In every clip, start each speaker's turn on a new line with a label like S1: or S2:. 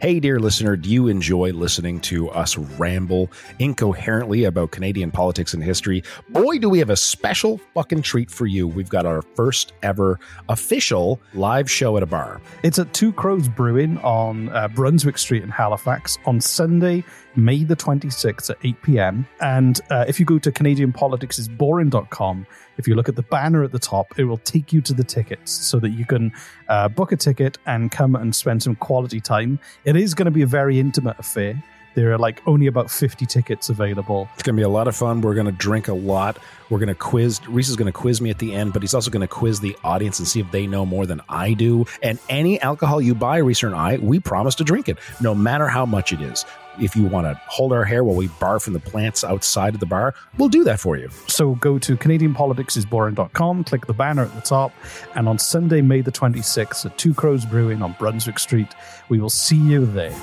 S1: Hey, dear listener, do you enjoy listening to us ramble incoherently about Canadian politics and history? Boy, do we have a special fucking treat for you. We've got our first ever official live show at a bar.
S2: It's at Two Crows Brewing on Brunswick Street in Halifax on Sunday, May the 26th at 8 p.m. And if you go to CanadianPoliticsIsBoring.com, if you look at the banner at the top, it will take you to the tickets so that you can book a ticket and come and spend some quality time. It is going to be a very intimate affair. There are only about 50 tickets available.
S1: It's going to be a lot of fun. We're going to drink a lot. We're going to quiz. Reese is going to quiz me at the end, but he's also going to quiz the audience and see if they know more than I do. And any alcohol you buy, Reese and I, we promise to drink it, no matter how much it is. If you want to hold our hair while we barf from the plants outside of the bar, we'll do that for you.
S2: So go to CanadianPoliticsIsBoring.com, click the banner at the top, and on Sunday, May the 26th at Two Crows Brewing on Brunswick Street, we will see you there.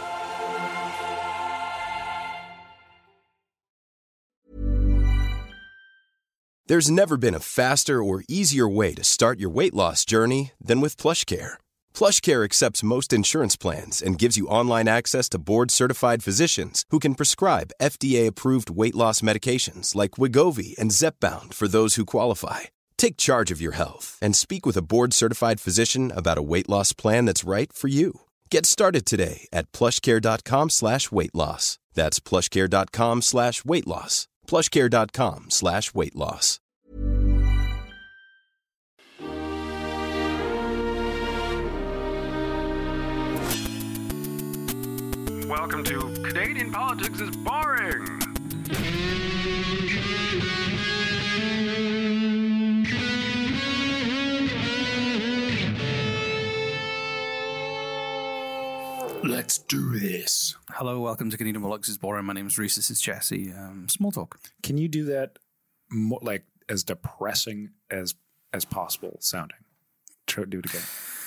S3: There's never been a faster or easier way to start your weight loss journey than with PlushCare. PlushCare accepts most insurance plans and gives you online access to board-certified physicians who can prescribe FDA-approved weight loss medications like Wegovy and Zepbound for those who qualify. Take charge of your health and speak with a board-certified physician about a weight loss plan that's right for you. Get started today at plushcare.com/weight loss. That's plushcare.com/weight loss. plushcare.com/weight loss.
S4: Welcome to Canadian Politics is Boring.
S1: Let's do this.
S2: Hello, welcome to Canadian Politics is Boring. My name is Reese. This is Jesse. Small talk.
S5: Can you do that more, as depressing as possible sounding? Try to do it again.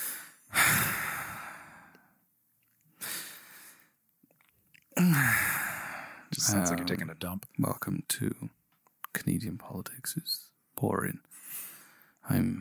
S5: Just sounds like you're taking a dump.
S2: Welcome to Canadian Politics is Boring. I'm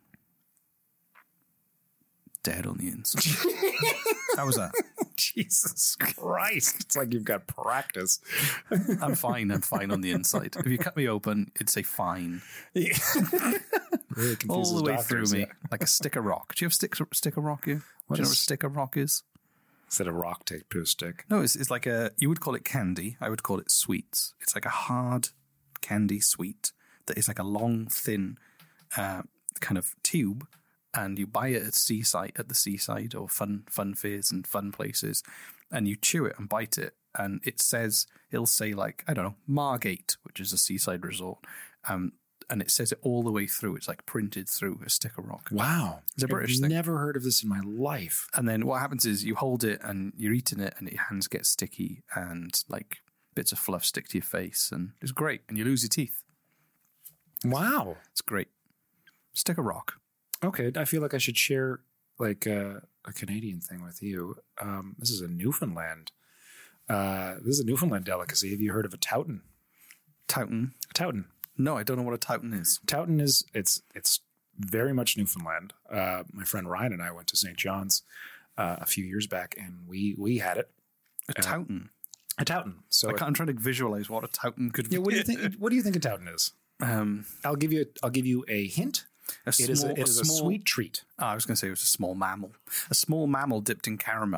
S2: dead on the inside. How was that?
S5: Jesus Christ. It's like you've got practice.
S2: I'm fine on the inside. If you cut me open, it'd say fine.
S5: Yeah. Really
S2: all the way
S5: doctors,
S2: through me,
S5: yeah.
S2: like a stick of rock. Do you have stick of rock here? Do you know what a stick of rock is?
S5: Instead of rock, take to a stick.
S2: No, it's like you would call it candy. I would call it sweets. It's like a hard candy sweet that is like a long, thin kind of tube. And you buy it at the seaside or fun fairs and fun places, and you chew it and bite it, and it'll say I don't know, Margate, which is a seaside resort, and it says it all the way through. It's like printed through a stick of rock.
S5: Wow,
S2: it's a British thing.
S5: I've never heard of this in my life.
S2: And then what happens is you hold it and you're eating it, and your hands get sticky, and bits of fluff stick to your face, and it's great, and you lose your teeth.
S5: Wow,
S2: it's great. Stick of rock.
S5: Okay, I feel like I should share a Canadian thing with you. This is a Newfoundland. This is a Newfoundland delicacy. Have you heard of a towton?
S2: Towton?
S5: A towton.
S2: No, I don't know what a towton is.
S5: Towton is it's very much Newfoundland. My friend Ryan and I went to St. John's a few years back, and we had it.
S2: A towton.
S5: A towton. So
S2: I'm trying to visualize what a towton could be.
S5: Yeah, what do you think? What do you think a towton is? I'll give you a hint. It is a sweet treat.
S2: Oh, I was going to say it was a small mammal. A small mammal dipped in caramel.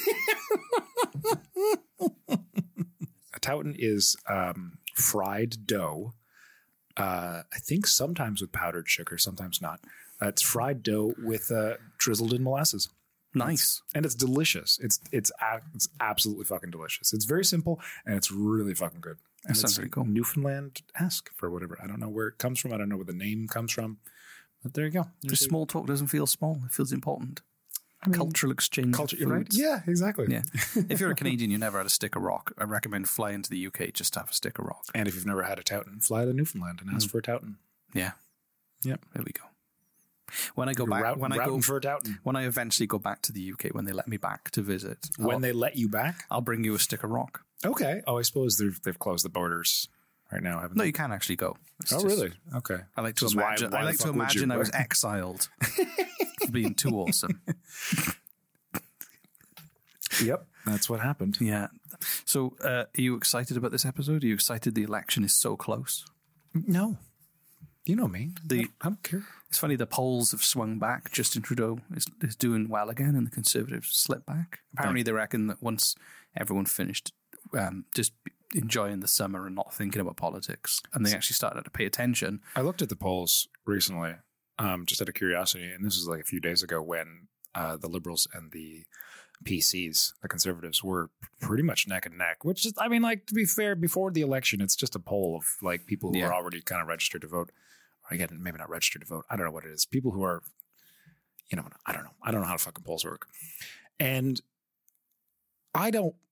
S5: A towton is fried dough. I think sometimes with powdered sugar, sometimes not. It's fried dough with drizzled in molasses.
S2: Nice.
S5: And it's delicious. It's absolutely fucking delicious. It's very simple, and it's really fucking good. And
S2: that sounds very cool.
S5: Newfoundland-esque for whatever. I don't know where it comes from. I don't know where the name comes from. But there you go.
S2: The small talk doesn't feel small. It feels important. Cultural exchange.
S5: You're right. Yeah, exactly.
S2: Yeah. If you're a Canadian, you never had a stick of rock, I recommend flying to the UK just to have a stick of rock.
S5: And if you've never had a towton, fly to Newfoundland and ask for a towton.
S2: Yeah.
S5: Yep.
S2: There we go. When I go back,
S5: for a towton.
S2: When I eventually go back to the UK, when they let me back to visit,
S5: they let you back,
S2: I'll bring you a stick of rock.
S5: Okay. Oh, I suppose they've closed the borders right now, haven't they?
S2: No, you can actually go.
S5: Really? Okay.
S2: I like to imagine. I like to imagine I was exiled for being too awesome.
S5: Yep, that's what happened.
S2: Yeah. So, are you excited about this episode? Are you excited the election is so close?
S5: No. You know me. I don't care.
S2: It's funny, the polls have swung back. Justin Trudeau is doing well again, and the Conservatives slipped back. Apparently, they reckon that once everyone finished just enjoying the summer and not thinking about politics, and they actually started to pay attention.
S5: I looked at the polls recently, just out of curiosity, and this was like a few days ago when the Liberals and the PCs, the Conservatives, were pretty much neck and neck, which is, I mean, like, to be fair, before the election, it's just a poll of like people who are already kind of registered to vote. Or again, maybe not registered to vote. I don't know what it is. People who are, you know, I don't know. I don't know how fucking polls work. And I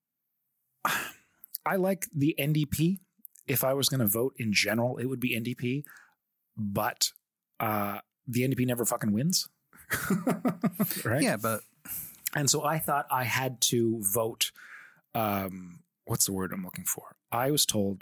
S5: like the NDP. If I was going to vote in general, it would be NDP, but the NDP never fucking wins. Right?
S2: Yeah, but...
S5: And so I thought I had to vote. What's the word I'm looking for? I was told,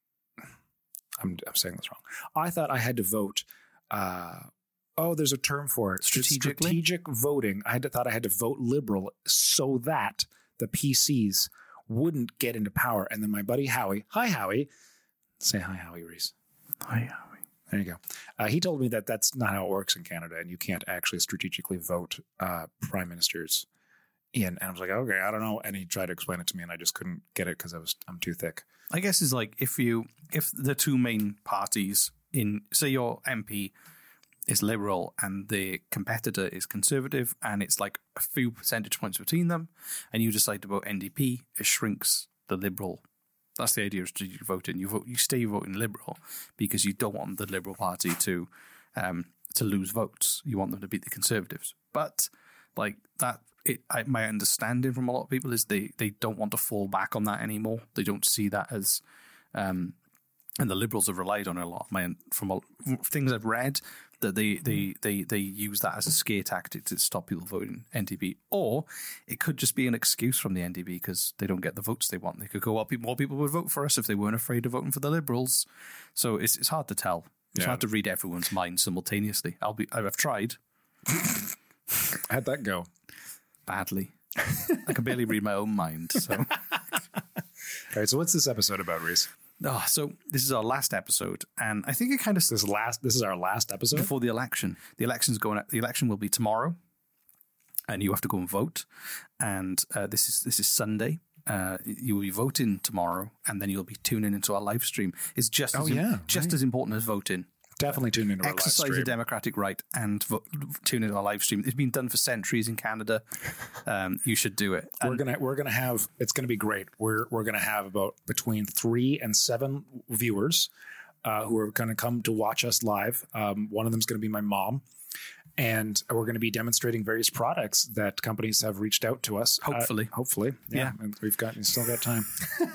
S5: I'm saying this wrong. I thought I had to vote. There's a term for it.
S2: Strategically?
S5: Strategic voting. Thought I had to vote Liberal so that the PCs wouldn't get into power. And then my buddy Howie, hi Howie, say hi Howie Reese.
S2: Hi Howie.
S5: There you go. He told me that that's not how it works in Canada, and you can't actually strategically vote prime ministers in. And I was like, okay, I don't know. And he tried to explain it to me, and I just couldn't get it because I'm too thick.
S2: I guess it's like if the two main parties in, say, your MP is Liberal and the competitor is Conservative, and it's like a few percentage points between them, and you decide to vote NDP, it shrinks the Liberal. That's the idea of strategic voting. You stay voting Liberal because you don't want the Liberal Party to lose votes. You want them to beat the Conservatives. But like that, my understanding from a lot of people is they don't want to fall back on that anymore. They don't see that as, and the Liberals have relied on it a lot. From things I've read, that they use that as a scare tactic to stop people voting NDP, or it could just be an excuse from the NDP because they don't get the votes they want. They could go, well, more people would vote for us if they weren't afraid of voting for the Liberals. So it's hard to tell. It's hard to read everyone's mind simultaneously. I've tried.
S5: How'd that go?
S2: Badly. I can barely read my own mind. So,
S5: all right. So what's this episode about, Reese?
S2: So this is our last episode, and I think it kind of
S5: this is our last episode
S2: before the election. The election will be tomorrow, and you have to go and vote. And this is Sunday. You will be voting tomorrow, and then you'll be tuning into our live stream. It's just as important as voting.
S5: Definitely tune into our live
S2: Exercise
S5: stream.
S2: your democratic right and tune into our live stream. It's been done for centuries in Canada. You should do it.
S5: We're gonna have. It's gonna be great. We're gonna have about between 3 and 7 viewers who are gonna come to watch us live. One of them is gonna be my mom, and we're gonna be demonstrating various products that companies have reached out to us.
S2: Hopefully,
S5: yeah. And you still got time.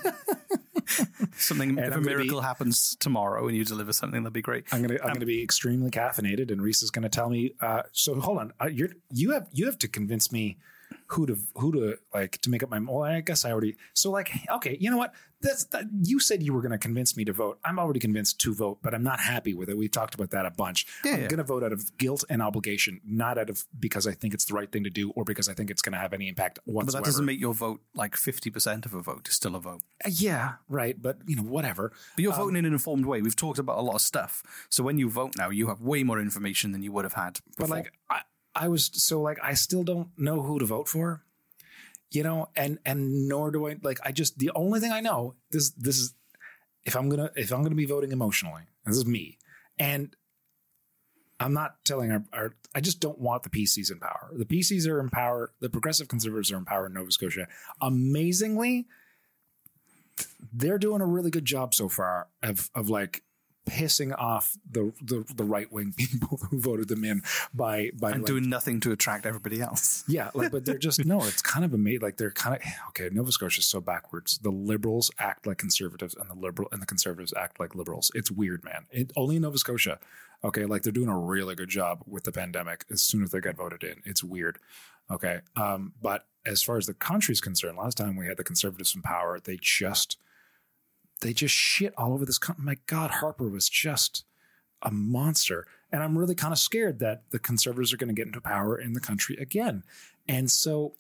S2: If a miracle happens tomorrow and you deliver something, that'd be great.
S5: I'm gonna be extremely caffeinated, and Reese is gonna tell me. So hold on, you have to convince me who to like to make up my. Well, I guess I already. So like, okay, you know what? You said you were gonna convince me to vote. I'm already convinced to vote, but I'm not happy with it. We've talked about that a bunch. I'm gonna vote out of guilt and obligation, not out of because I think it's the right thing to do or because I think it's gonna have any impact whatsoever.
S2: But that doesn't make your vote like 50% of a vote. It's still a vote.
S5: Yeah, right. But whatever.
S2: But you're voting in an informed way. We've talked about a lot of stuff. So when you vote now, you have way more information than you would have had before.
S5: But like I still don't know who to vote for, and nor do I the only thing I know this is if I'm gonna be voting emotionally, this is me, and I'm not telling I just don't want the PCs in power. The PCs are in power. The Progressive Conservatives are in power in Nova Scotia. Amazingly, they're doing a really good job so far of like pissing off the right wing people who voted them in by
S2: doing nothing to attract everybody else.
S5: Yeah, but they're just it's kind of amazing. Like they're kind of okay. Nova Scotia is so backwards. The Liberals act like Conservatives, and the Conservatives act like Liberals. It's weird, man. Only in Nova Scotia. Okay, like they're doing a really good job with the pandemic. As soon as they get voted in, it's weird. Okay, but as far as the country's concerned, last time we had the Conservatives in power, they just shit all over this country. My God, Harper was just a monster. And I'm really kind of scared that the Conservatives are going to get into power in the country again. And so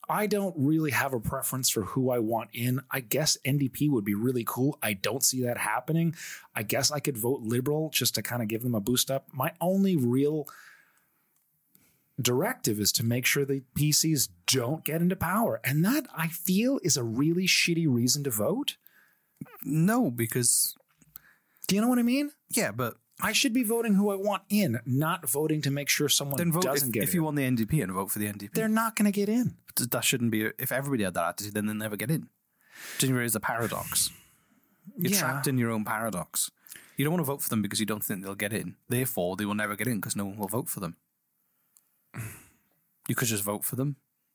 S5: I don't really have a preference for who I want in. I guess NDP would be really cool. I don't see that happening. I guess I could vote Liberal just to kind of give them a boost up. My only real directive is to make sure the PCs don't get into power. And that, I feel, is a really shitty reason to vote.
S2: No, because...
S5: Do you know what I mean?
S2: Yeah, but...
S5: I should be voting who I want in, not voting to make sure someone
S2: then vote
S5: doesn't get in.
S2: If you want the NDP, and vote for the NDP.
S5: They're not going to get in.
S2: That shouldn't be... If everybody had that attitude, then they'll never get in. Do you realize the paradox? You're trapped in your own paradox. You don't want to vote for them because you don't think they'll get in. Therefore, they will never get in because no one will vote for them. You could just vote for them.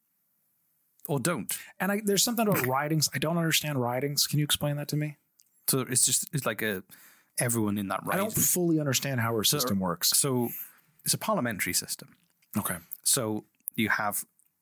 S2: Or don't.
S5: And there's something about ridings. I don't understand ridings. Can you explain that to me?
S2: So it's like everyone in that riding.
S5: I don't fully understand how our system works.
S2: So it's a parliamentary system.
S5: Okay.
S2: So you have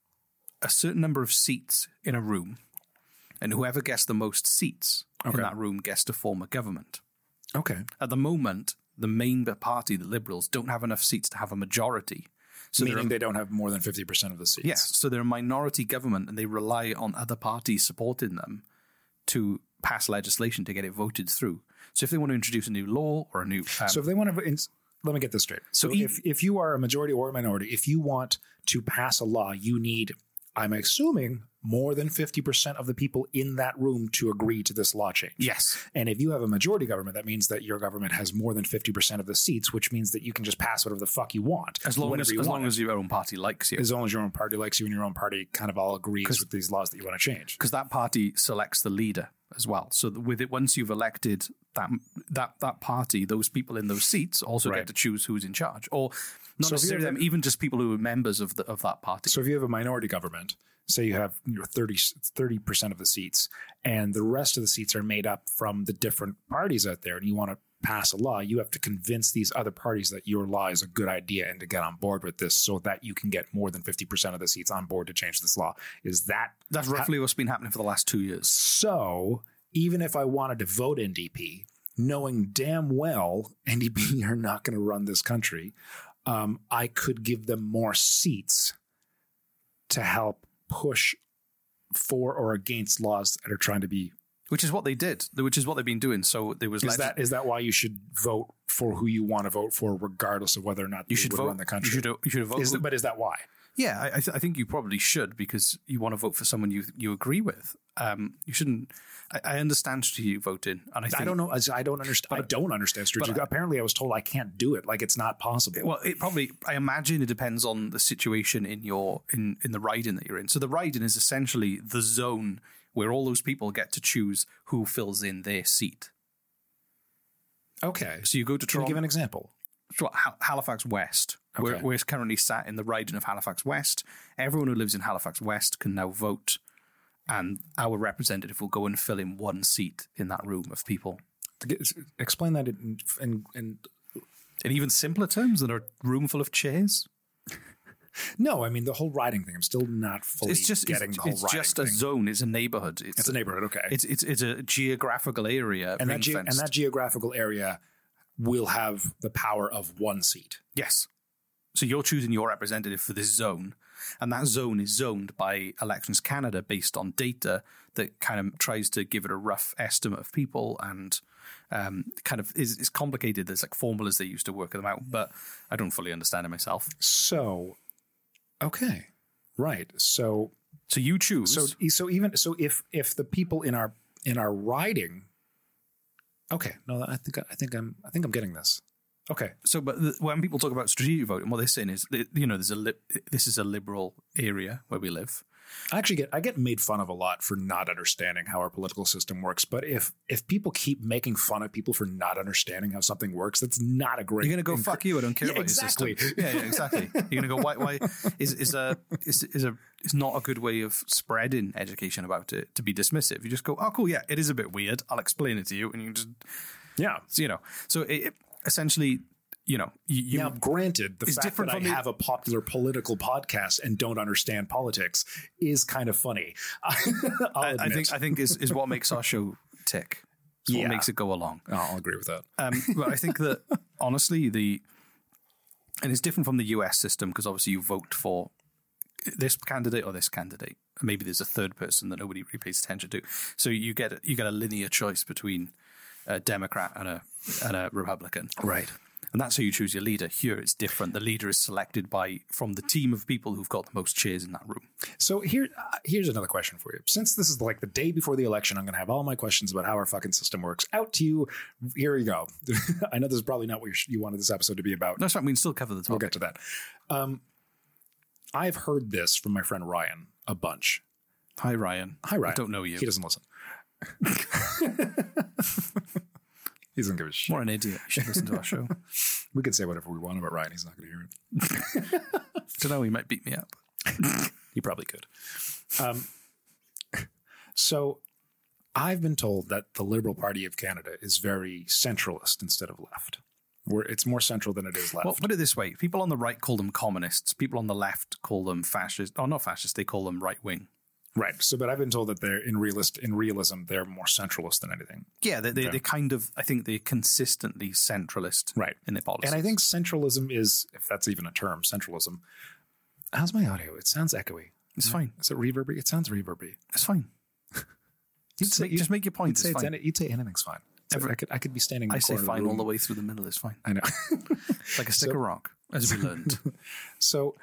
S2: a certain number of seats in a room, and whoever gets the most seats in that room gets to form a government.
S5: Okay.
S2: At the moment, the main party, the Liberals, don't have enough seats to have a majority. So
S5: meaning they don't have more than 50% of the seats.
S2: Yes. So they're a minority government, and they rely on other parties supporting them to pass legislation to get it voted through. So if they want to introduce a new law or a new...
S5: so if they want to... Let me get this straight. So if you are a majority or a minority, if you want to pass a law, you need, I'm assuming, more than 50% of the people in that room to agree to this law change.
S2: Yes.
S5: And if you have a majority government, that means that your government has more than 50% of the seats, which means that you can just pass whatever the fuck you want.
S2: As long as your own party likes you.
S5: As long as your own party likes you and your own party kind of all agrees with these laws that you want to change.
S2: Because that party selects the leader as well. So with it, once you've elected that party, those people in those seats also get to choose who's in charge. Or not necessarily them, even just people who are members of that party.
S5: So if you have a minority government, say you have 30% of the seats, and the rest of the seats are made up from the different parties out there, and you want to pass a law, you have to convince these other parties that your law is a good idea and to get on board with this so that you can get more than 50% of the seats on board to change this law. That's
S2: roughly what's been happening for the last 2 years.
S5: So even if I wanted to vote NDP, knowing damn well NDP are not going to run this country, I could give them more seats to help push for or against laws that are trying to be...
S2: Which is what they did, which is what they've been doing. So there was...
S5: Is that why you should vote for who you want to vote for, regardless of whether or not you should run the country?
S2: You should vote.
S5: But is that why?
S2: Yeah, I think you probably should, because you want to vote for someone you agree with. You shouldn't... I understand strategic voting, and I don't know.
S5: I don't understand. I don't understand strategic. Apparently, I was told I can't do it. Like, it's not possible.
S2: Well, I imagine it depends on the situation in the riding that you're in. So the riding is essentially the zone where all those people get to choose who fills in their seat.
S5: Okay.
S2: So you go to Toronto.
S5: Can you give an example?
S2: So Halifax West.
S5: Okay.
S2: We're currently sat in the riding of Halifax West. Everyone who lives in Halifax West can now vote, and our representative will go and fill in one seat in that room of people.
S5: Explain that in
S2: even simpler terms, than a room full of chairs.
S5: No, I mean the whole riding thing. I'm still not fully getting the whole riding thing. It's just
S2: a zone. It's a neighborhood.
S5: It's a neighborhood. Okay.
S2: It's a geographical area,
S5: and that geographical area will have the power of one seat.
S2: Yes. So you're choosing your representative for this zone, and that zone is zoned by Elections Canada based on data that kind of tries to give it a rough estimate of people, and kind of is complicated. There's like formulas they use to work them out, but I don't fully understand it myself.
S5: So, okay, right. So
S2: you choose.
S5: So if the people in our riding, okay, no, I think I'm getting this. Okay.
S2: So, but when people talk about strategic voting, what they're saying is, this is a liberal area where we live.
S5: I get made fun of a lot for not understanding how our political system works. But if people keep making fun of people for not understanding how something works, that's not a great.
S2: You're going to go fuck you. I don't care about
S5: exactly.
S2: your system. Yeah, exactly. You're going to go why is not a good way of spreading education about it to be dismissive. You just go, oh cool, yeah, it is a bit weird. I'll explain it to you, and you just So it essentially.
S5: Now, granted, the fact that I have a popular political podcast and don't understand politics is kind of funny.
S2: I think is what makes our show tick. It's what makes it go along.
S5: I'll agree with that.
S2: But I think that honestly, and it's different from the US system because obviously you vote for this candidate or this candidate. Maybe there's a third person that nobody really pays attention to. So you get a linear choice between a Democrat and a Republican.
S5: Right.
S2: And that's how you choose your leader. Here it's different. The leader is selected from the team of people who've got the most chairs in that room.
S5: So here's another question for you. Since this is like the day before the election, I'm going to have all my questions about how our fucking system works out to you. Here you go. I know this is probably not what you wanted this episode to be about.
S2: No, it's fine. We can still cover the topic.
S5: We'll get to that. I've heard this from my friend Ryan a bunch.
S2: Hi, Ryan.
S5: Hi, Ryan.
S2: I don't know you.
S5: He doesn't listen. He doesn't give a shit.
S2: More an idiot. You should listen to our show.
S5: We could say whatever we want about Ryan. He's not going to hear it.
S2: Don't know. He might beat me up.
S5: He probably could. So I've been told that the Liberal Party of Canada is very centralist instead of left. Where it's more central than it is left.
S2: Well, put it this way. People on the right call them communists. People on the left call them fascist. Oh, not fascist. They call them right-wing.
S5: Right. So, but I've been told that they're in realism, they're more centralist than anything.
S2: Yeah, they kind of, I think they're consistently centralist
S5: right.
S2: in their policies.
S5: And I think centralism is, if that's even a term, centralism. How's my audio? It sounds echoey.
S2: It's fine.
S5: Is it reverby? It sounds reverby.
S2: It's fine. Just make your point.
S5: You'd say anything's fine. I could be standing in the corner of the
S2: fine
S5: room.
S2: all the way through the middle. It's fine.
S5: I know.
S2: Like a stick of rock, as we learned.
S5: So,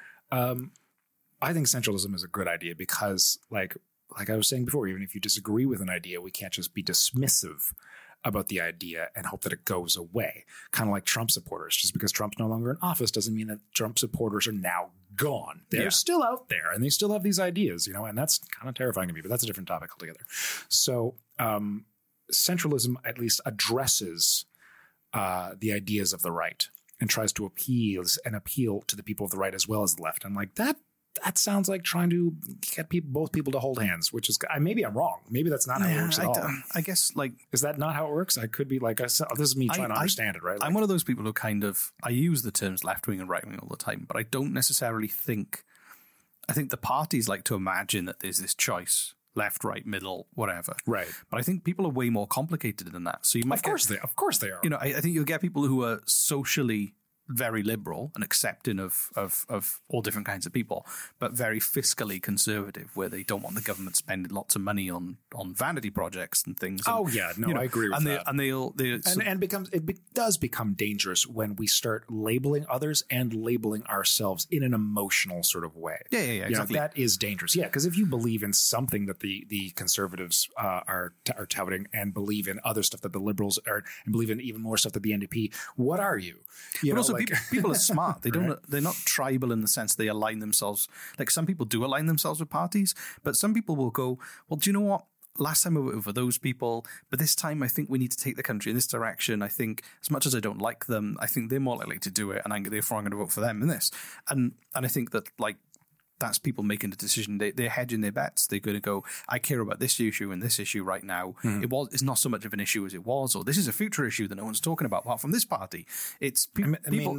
S5: I think centralism is a good idea because, like I was saying before, even if you disagree with an idea, we can't just be dismissive about the idea and hope that it goes away. Kind of like Trump supporters. Just because Trump's no longer in office doesn't mean that Trump supporters are now gone. They're still out there and they still have these ideas, and that's kind of terrifying to me, but that's a different topic altogether. So, centralism at least addresses the ideas of the right and tries to appeal to the people of the right as well as the left. I'm like, that sounds like trying to get both people to hold hands, which is, maybe I'm wrong. Maybe that's not how it works at all.
S2: I guess, is
S5: that not how it works? I could be this is me trying to understand it, right?
S2: I'm one of those people who I use the terms left wing and right wing all the time, but I don't necessarily think the parties like to imagine that there's this choice. Left, right, middle, whatever.
S5: Right.
S2: But I think people are way more complicated than that. So you might
S5: Of course they are.
S2: I think you'll get people who are socially very liberal and accepting of all different kinds of people, but very fiscally conservative, where they don't want the government spending lots of money on vanity projects and things.
S5: I agree with that.
S2: And
S5: it does become dangerous when we start labeling others and labeling ourselves in an emotional sort of way.
S2: Yeah, exactly.
S5: That is dangerous. Yeah, because if you believe in something that the conservatives are touting and believe in other stuff that the liberals are, and believe in even more stuff that the NDP, what are you?
S2: People are smart. They're not tribal in the sense they align themselves. Like some people do align themselves with parties, but some people will go, well, do you know what? Last time I voted for those people, but this time I think we need to take the country in this direction. I think as much as I don't like them, I think they're more likely to do it, and therefore I'm going to vote for them in this. And I think that that's people making the decision. They're hedging their bets. They're going to go, I care about this issue and this issue right now. It's not so much of an issue as it was, or this is a future issue that no one's talking about apart from this party. It's people.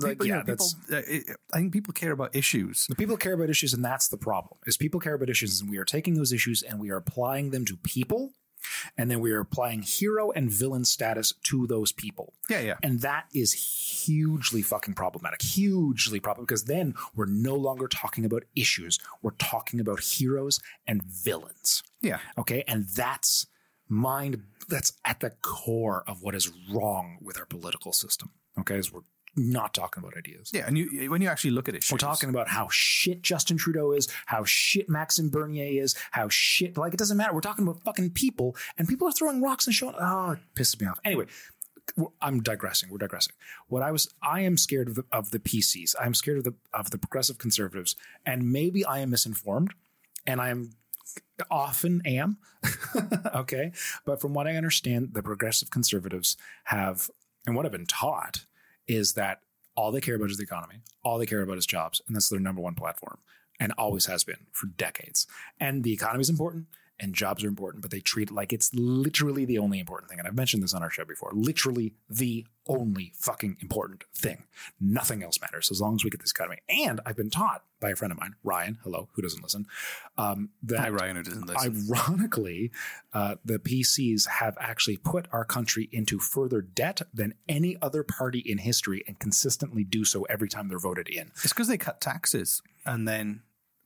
S2: I think people care about issues.
S5: People care about issues, and that's the problem. Is people care about issues, and we are taking those issues and we are applying them to people. And then we are applying hero and villain status to those people.
S2: Yeah.
S5: And that is hugely fucking problematic. Because then we're no longer talking about issues. We're talking about heroes and villains.
S2: Yeah.
S5: Okay. And that's at the core of what is wrong with our political system. Okay. Is we're not talking about ideas.
S2: Yeah, and when you actually look at it,
S5: we're talking about how shit Justin Trudeau is, how shit Maxime Bernier is, how shit, it doesn't matter. We're talking about fucking people, and people are throwing rocks and showing. Oh, it pisses me off. Anyway, I'm digressing. We're digressing. I am scared of the PCs. I'm scared of the progressive conservatives, and maybe I am misinformed, and I am often am. Okay, but from what I understand, the progressive conservatives have, and what I've been taught, is that all they care about is the economy. All they care about is jobs. And that's their number one platform, and always has been for decades. And the economy is important and jobs are important, but they treat it like it's literally the only important thing. And I've mentioned this on our show before, literally the only fucking important thing. Nothing else matters as long as we get this economy. And I've been taught by a friend of mine, Ryan, hello, who doesn't listen.
S2: Hi, Ryan, who doesn't listen.
S5: Ironically, the PCs have actually put our country into further debt than any other party in history, and consistently do so every time they're voted in.
S2: It's because they cut taxes and then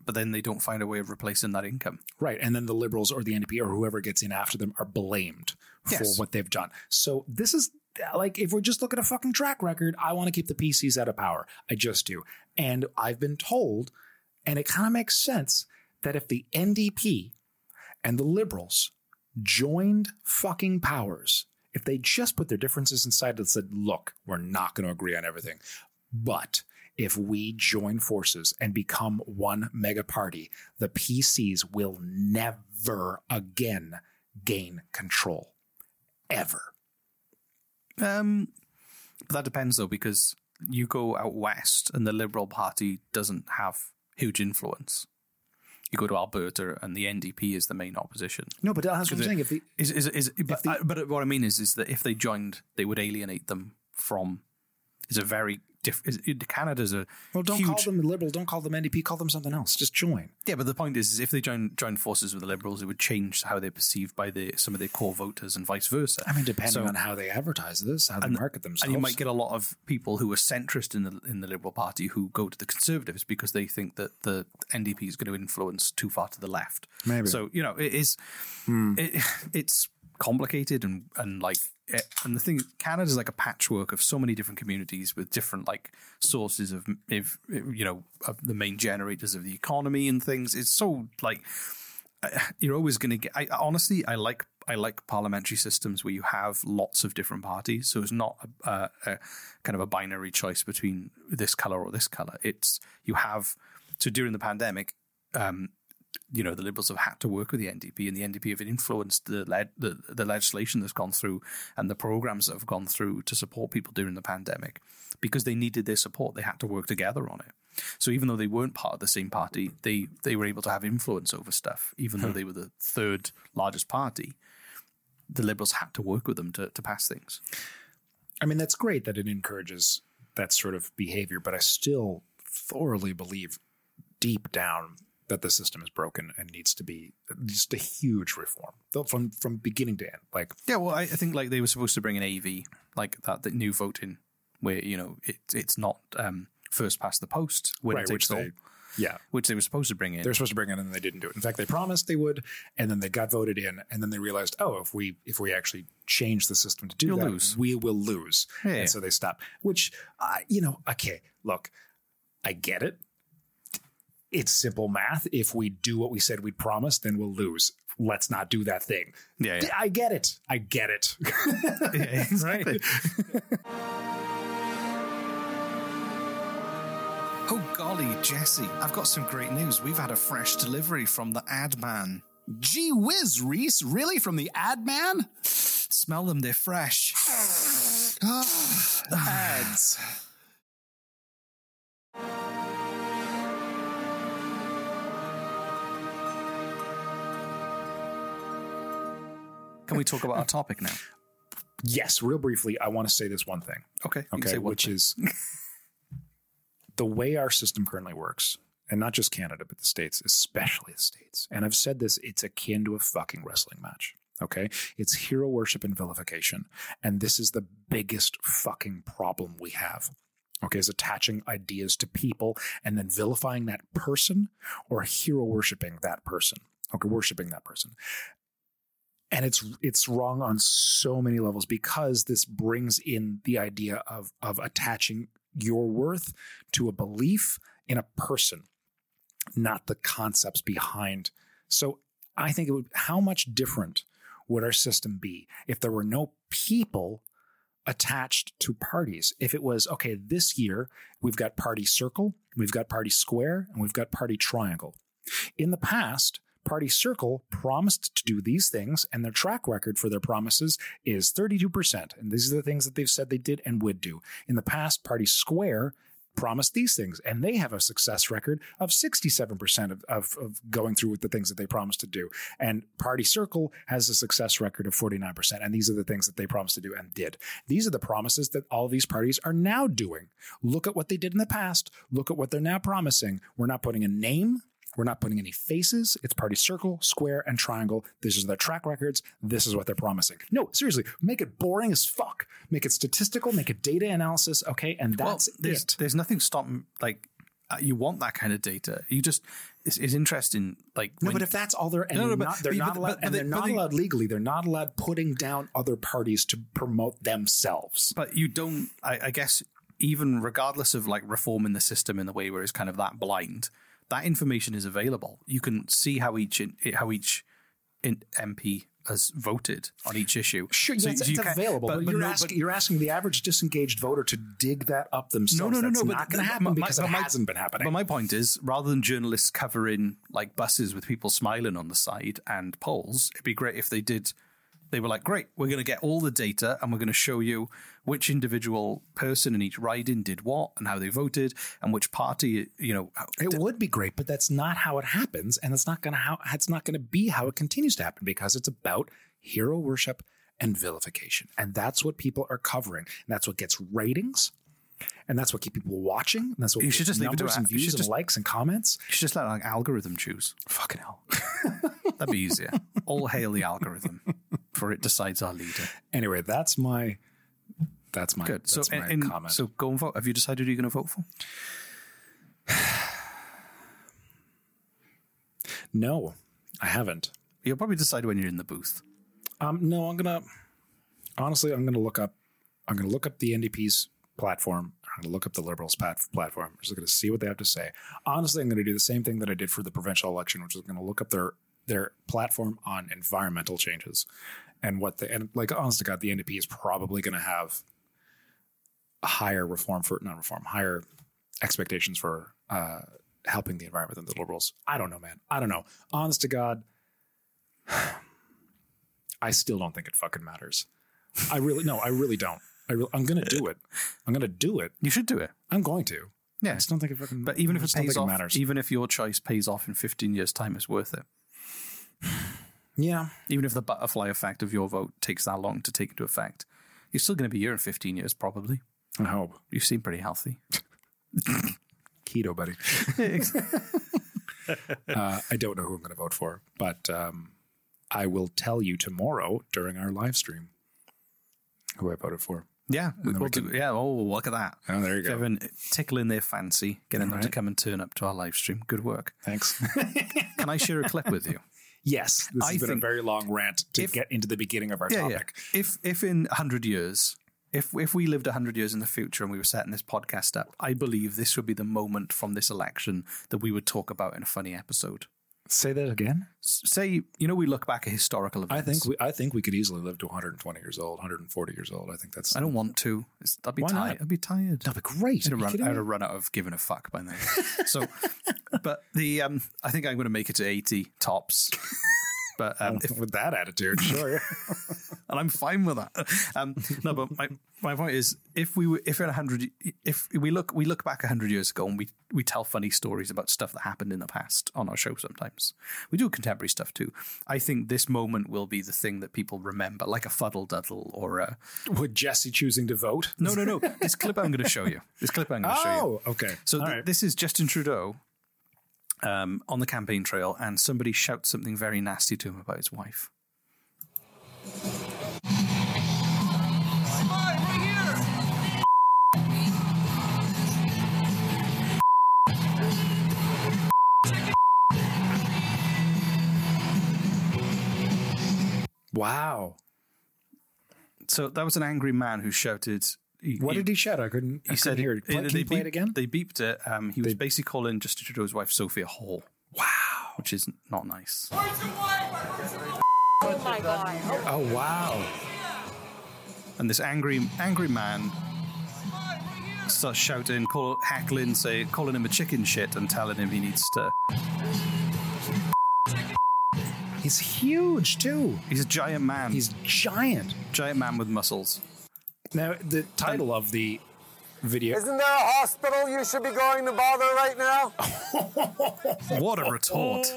S2: but then they don't find a way of replacing that income.
S5: Right. And then the Liberals or the NDP or whoever gets in after them are blamed for what they've done. So this is like, if we're just looking at a fucking track record, I want to keep the PCs out of power. I just do. And I've been told, and it kind of makes sense, that if the NDP and the Liberals joined fucking powers, if they just put their differences aside and said, look, we're not going to agree on everything, but if we join forces and become one mega party, the PCs will never again gain control. Ever.
S2: But that depends, though, because you go out west and the Liberal Party doesn't have huge influence. You go to Alberta and the NDP is the main opposition.
S5: No, but that's what I'm saying.
S2: But what I mean is that if they joined, they would alienate them from. It's a very different. Canada's a
S5: don't
S2: huge,
S5: call them Liberal. Don't call them NDP. Call them something else. Just join.
S2: Yeah, but the point is if they join forces with the Liberals, it would change how they're perceived by some of their core voters and vice versa.
S5: I mean, depending on how they advertise this, how they market themselves,
S2: and you might get a lot of people who are centrist in the Liberal Party who go to the Conservatives because they think that the NDP is going to influence too far to the left.
S5: Maybe.
S2: So it is. It's complicated and like. And the thing, Canada's like a patchwork of so many different communities with different like sources of of the main generators of the economy and things. It's so like you're always going to get. I like parliamentary systems where you have lots of different parties, so it's not a kind of a binary choice between this color or this color. It's you have. So during the pandemic. The Liberals have had to work with the NDP, and the NDP have influenced the legislation that's gone through and the programs that have gone through to support people during the pandemic. Because they needed their support, they had to work together on it. So even though they weren't part of the same party, they were able to have influence over stuff. Even though they were the third largest party, the Liberals had to work with them to pass things.
S5: I mean, that's great that it encourages that sort of behavior, but I still thoroughly believe deep down that the system is broken and needs to be just a huge reform from beginning to end. Like,
S2: yeah, well, I think like they were supposed to bring an AV like that new voting where it's not first past the post when it takes all.
S5: Yeah,
S2: which they were supposed to bring in.
S5: They're supposed to bring in, and they didn't do it. In fact, they promised they would, and then they got voted in, and then they realized, if we actually change the system to do we will lose.
S2: Yeah.
S5: And so they stopped. Which, okay, look, I get it. It's simple math. If we do what we said we'd promise, then we'll lose. Let's not do that thing.
S2: Yeah.
S5: I get it.
S2: Yeah, exactly. Oh, golly, Jesse, I've got some great news. We've had a fresh delivery from the Ad Man.
S6: Gee whiz, Reese. Really? From the Ad Man?
S2: Smell them, they're fresh.
S6: Ads.
S2: Can we talk about our topic now?
S5: Yes, real briefly, I want to say this one thing.
S2: Okay,
S5: which is the way our system currently works, and not just Canada, but the States, especially the States. And I've said this, it's akin to a fucking wrestling match. Okay? It's hero worship and vilification. And this is the biggest fucking problem we have. Okay, is attaching ideas to people and then vilifying that person or hero worshiping that person. Okay, worshiping that person. And it's wrong on so many levels because this brings in the idea of attaching your worth to a belief in a person, not the concepts behind. So I think how much different would our system be if there were no people attached to parties? If it was, okay, this year we've got party circle, we've got party square, and we've got party triangle. In the past, Party Circle promised to do these things, and their track record for their promises is 32%. And these are the things that they've said they did and would do. In the past, Party Square promised these things, and they have a success record of 67% of going through with the things that they promised to do. And Party Circle has a success record of 49%, and these are the things that they promised to do and did. These are the promises that all of these parties are now doing. Look at what they did in the past. Look at what they're now promising. We're not putting a name. We're not putting any faces. It's Party Circle, Square, and Triangle. This is their track records. This is what they're promising. No, seriously, make it boring as fuck. Make it statistical. Make it data analysis. Okay, and that's it.
S2: There's nothing stopping. Like you want that kind of data. You just is interesting. Like,
S5: no, but if that's all they're not allowed legally. They're not allowed putting down other parties to promote themselves.
S2: But you don't. I guess even regardless of like reforming the system in the way where it's kind of that blind, that information is available. You can see how each MP has voted on each issue.
S5: Sure, so it's available, but you're asking the average disengaged voter to dig that up themselves. No, that's not going to happen because it hasn't been happening.
S2: But my point is, rather than journalists covering like buses with people smiling on the side and polls, it'd be great if they were like, great, we're going to get all the data and we're going to show you which individual person in each riding did what and how they voted and which party,
S5: It would be great, but that's not how it happens. And it's not going to be how it continues to happen because it's about hero worship and vilification. And that's what people are covering. And that's what gets ratings. And that's what keeps people watching. And that's what
S2: you should just leave it to
S5: and views and likes and comments.
S2: You should just let an algorithm choose.
S5: Fucking hell.
S2: That'd be easier. All hail the algorithm, for it decides our leader.
S5: Anyway, that's my
S2: good.
S5: So comment.
S2: So go and vote. Have you decided who you're going to vote for?
S5: No, I haven't.
S2: You'll probably decide when you're in the booth.
S5: No, I'm gonna look up the NDP's platform. I'm going to look up the Liberals' platform. I'm just going to see what they have to say. Honestly, I'm going to do the same thing that I did for the provincial election, which is going to look up their platform on environmental changes and honest to God, the NDP is probably going to have higher higher expectations for helping the environment than the Liberals. I don't know, man. I don't know. Honest to God, I still don't think it fucking matters. I really don't. I'm going to do it. I'm going to do it.
S2: You should do it.
S5: I'm going to.
S2: Yeah.
S5: I just don't think it fucking.
S2: But even if it pays off, even if your choice pays off in 15 years' time, it's worth it.
S5: Yeah.
S2: Even if the butterfly effect of your vote takes that long to take into effect, you're still going to be here in 15 years, probably.
S5: I hope.
S2: You seem pretty healthy.
S5: Keto, buddy. I don't know who I'm going to vote for, but I will tell you tomorrow during our live stream who I voted for.
S2: Yeah, we'll do. Yeah, oh, look at that.
S5: Oh, there you go.
S2: Kevin tickling their fancy, getting them to come and turn up to our live stream. Good work.
S5: Thanks.
S2: Can I share a clip with you?
S5: Yes. This has been a very long rant to get into the beginning of our topic.
S2: Yeah. If in 100 years, if we lived 100 years in the future and we were setting this podcast up, I believe this would be the moment from this election that we would talk about in a funny episode.
S5: Say that again.
S2: Say, we look back at historical events.
S5: I think we could easily live to 120 years old, 140 years old. I think that's.
S2: I don't want to. I'd be tired. I'd be tired.
S5: That'd be great.
S2: I'd have run out of giving a fuck by then. So, but I think I'm going to make it to 80 tops. But
S5: with that attitude, sure.
S2: And I'm fine with that. No, but my point is, if we look back 100 years ago and we tell funny stories about stuff that happened in the past on our show. Sometimes we do contemporary stuff too. I think this moment will be the thing that people remember, like a fuddle duddle or
S5: with Jesse choosing to vote.
S2: No. This clip I'm going to show you.
S5: Oh, okay.
S2: So this is Justin Trudeau. On the campaign trail, and somebody shouts something very nasty to him about his wife.
S5: Wow.
S2: So that was an angry man who shouted.
S5: What did he shout? I couldn't hear it. Can you play it again?
S2: They beeped it. He was basically calling Justin Trudeau's wife Sophia Hall.
S5: Wow.
S2: Which is not nice.
S7: Oh my God.
S5: Oh, wow.
S2: And this angry man starts shouting, heckling, calling him a chicken shit and telling him he needs to...
S5: He's huge, too.
S2: He's a giant man.
S5: He's giant.
S2: Giant man with muscles.
S5: Now, the title of the video...
S8: Isn't there a hospital you should be going to bother right now?
S2: What a retort.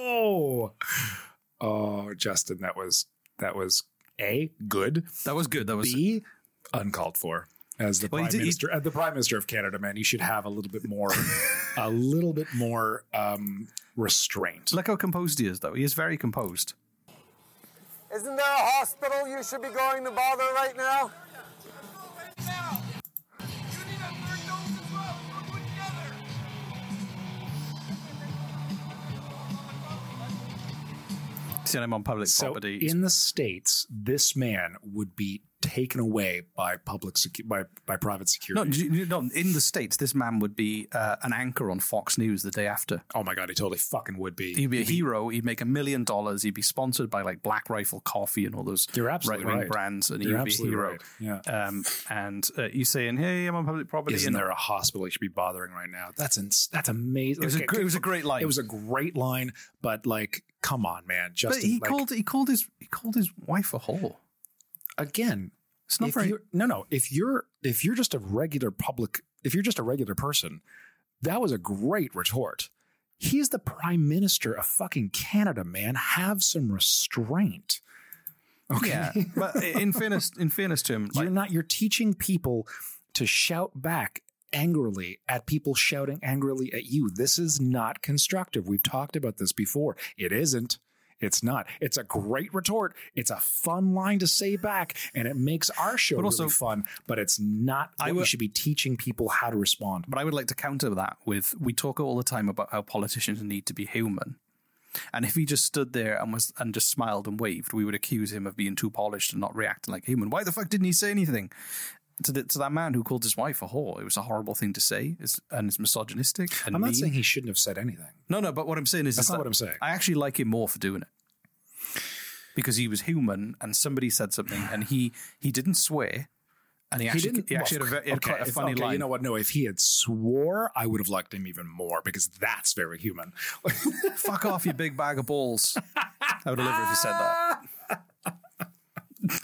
S5: Oh, Justin, that was A, good.
S2: That was good. That was
S5: B, uncalled for. As the Prime Minister of Canada, man, you should have a little bit more restraint.
S2: Look how composed he is, though. He is very composed.
S8: Isn't there a hospital you should be going to bother right now?
S2: Saying I'm on public
S5: So
S2: property.
S5: in the States, this man would be taken away by by private security.
S2: No, in the States, this man would be an anchor on Fox News the day after.
S5: Oh my God, he totally fucking would be.
S2: He'd be a hero. He'd make $1 million. He'd be sponsored by like Black Rifle Coffee and all those
S5: You're absolutely
S2: right-wing
S5: right.
S2: brands, and
S5: You're
S2: he'd be a
S5: absolutely
S2: hero.
S5: right. Yeah.
S2: And you saying, "Hey, I'm on public property."
S5: Isn't there a hospital you should be bothering right now? That's amazing.
S2: It was a great line.
S5: It was a great line, but like, come on, man.
S2: But
S5: Justin,
S2: he
S5: like,
S2: called his wife a whore.
S5: again.
S2: It's not
S5: if
S2: very.
S5: you're- If you're just a regular person, that was a great retort. He's the prime minister of fucking Canada, man. Have some restraint. Okay.
S2: Yeah, but in fairness to him, like,
S5: You're teaching people to shout back angrily at people shouting angrily at you. This is not constructive. We've talked about this before. It isn't. It's not. It's a great retort. It's a fun line to say back, and it makes our show
S2: also-
S5: really fun, but it's not what we should be teaching people how to respond.
S2: But I would like to counter that with, we talk all the time about how politicians need to be human. And if he just stood there and just smiled and waved, we would accuse him of being too polished and not reacting like a human. Why the fuck didn't he say anything to that man who called his wife a whore? It was a horrible thing to say, and it's misogynistic. And
S5: I'm not
S2: mean.
S5: saying he shouldn't have said anything.
S2: No, but what I'm saying is
S5: That's
S2: is
S5: not
S2: that
S5: what I'm saying.
S2: I actually like him more for doing it. Because he was human, and somebody said something, and he didn't swear, and he actually had quite a funny line.
S5: You know what? No, if he had swore, I would have liked him even more, because that's very human.
S2: Fuck off, you big bag of balls. I would have lived if he said that.